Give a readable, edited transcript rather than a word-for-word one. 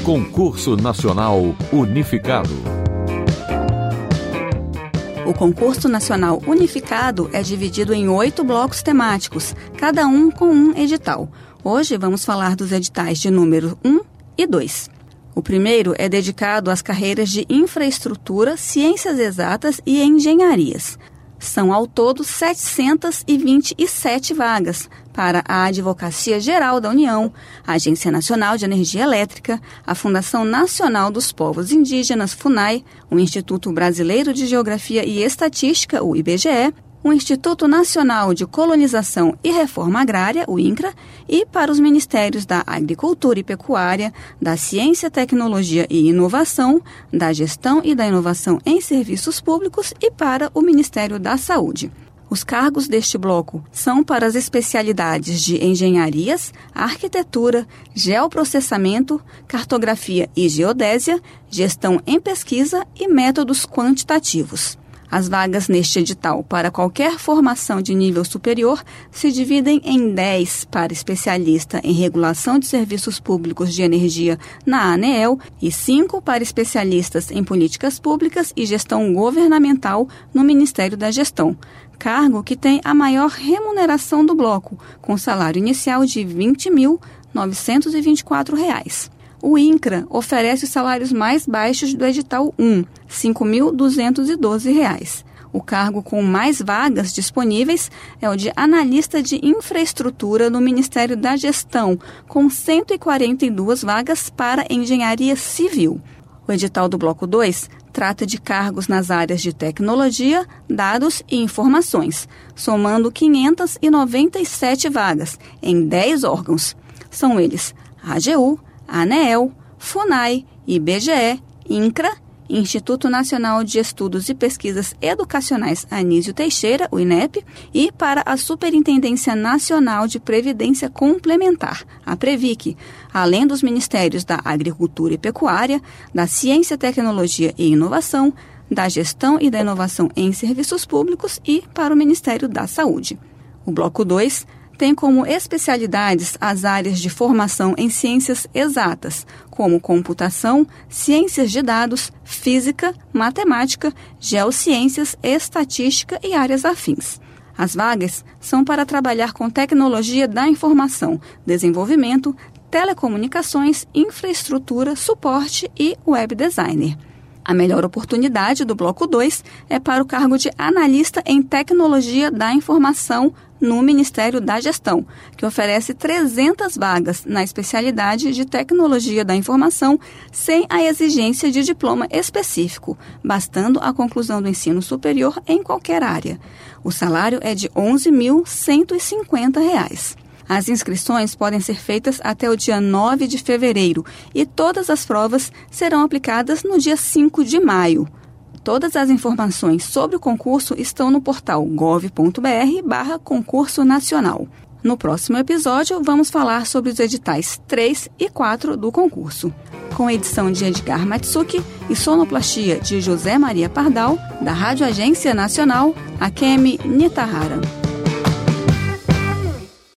Concurso Nacional Unificado. O Concurso Nacional Unificado é dividido em 8 blocos temáticos, cada um com um edital. Hoje vamos falar dos editais de número 1 e 2. O primeiro é dedicado às carreiras de infraestrutura, ciências exatas e engenharias. São ao todo 727 vagas para a Advocacia Geral da União, a Agência Nacional de Energia Elétrica, a Fundação Nacional dos Povos Indígenas, FUNAI, o Instituto Brasileiro de Geografia e Estatística, o IBGE, o Instituto Nacional de Colonização e Reforma Agrária, o INCRA, e para os Ministérios da Agricultura e Pecuária, da Ciência, Tecnologia e Inovação, da Gestão e da Inovação em Serviços Públicos e para o Ministério da Saúde. Os cargos deste bloco são para as especialidades de engenharias, arquitetura, geoprocessamento, cartografia e geodésia, gestão em pesquisa e métodos quantitativos. As vagas neste edital para qualquer formação de nível superior se dividem em 10 para especialista em regulação de serviços públicos de energia na ANEEL e 5 para especialistas em políticas públicas e gestão governamental no Ministério da Gestão, cargo que tem a maior remuneração do bloco, com salário inicial de R$ 20.924. O INCRA oferece os salários mais baixos do edital 1, R$ 5.212. O cargo com mais vagas disponíveis é o de analista de infraestrutura no Ministério da Gestão, com 142 vagas para engenharia civil. O edital do Bloco 2 trata de cargos nas áreas de tecnologia, dados e informações, somando 597 vagas em 10 órgãos. São eles a AGU, ANEEL, FUNAI, IBGE, INCRA, Instituto Nacional de Estudos e Pesquisas Educacionais Anísio Teixeira, o INEP, e para a Superintendência Nacional de Previdência Complementar, a Previc, além dos Ministérios da Agricultura e Pecuária, da Ciência, Tecnologia e Inovação, da Gestão e da Inovação em Serviços Públicos e para o Ministério da Saúde. O Bloco 2 tem como especialidades as áreas de formação em ciências exatas, como computação, ciências de dados, física, matemática, geociências, estatística e áreas afins. As vagas são para trabalhar com tecnologia da informação, desenvolvimento, telecomunicações, infraestrutura, suporte e web designer. A melhor oportunidade do Bloco 2 é para o cargo de analista em tecnologia da informação no Ministério da Gestão, que oferece 300 vagas na especialidade de tecnologia da informação sem a exigência de diploma específico, bastando a conclusão do ensino superior em qualquer área. O salário é de R$ 11.150. As inscrições podem ser feitas até o dia 9 de fevereiro e todas as provas serão aplicadas no dia 5 de maio. Todas as informações sobre o concurso estão no portal gov.br/concurso nacional. No próximo episódio, vamos falar sobre os editais 3 e 4 do concurso. Com edição de Edgar Matsuki e sonoplastia de José Maria Pardal, da Rádio Agência Nacional, Akemi Nitahara.